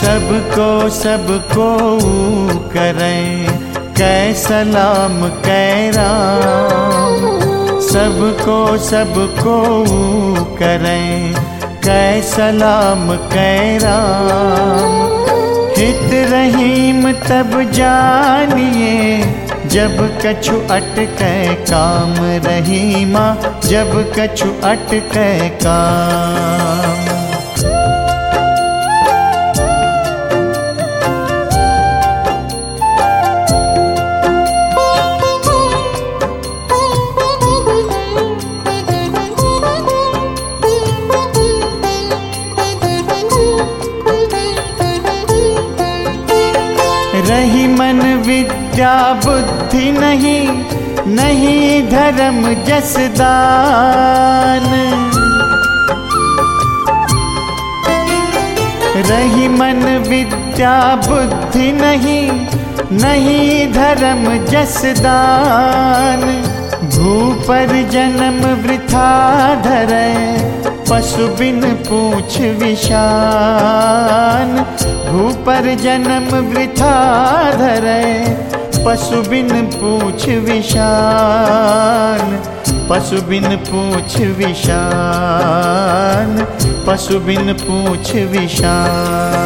सबको करें कै सलाम कै राम। सबको करें कै सलाम कै राम। हित रहीम तब जानिए जब कछु अटकै काम रहीमा, जब कछु अटकै काम। रही मन विद्या बुद्धि नहीं, नहीं धर्म जस दान। रही मन विद्या बुद्धि नहीं, नहीं धर्म जस दान। भू पर जन्म वृथा धरै पशु बिन पूछ विशान। भू पर जन्म वृथा धरै पशु बिन पूछ विशान। पशु बिन पूछ विशान, पशु बिन पूछ विशान।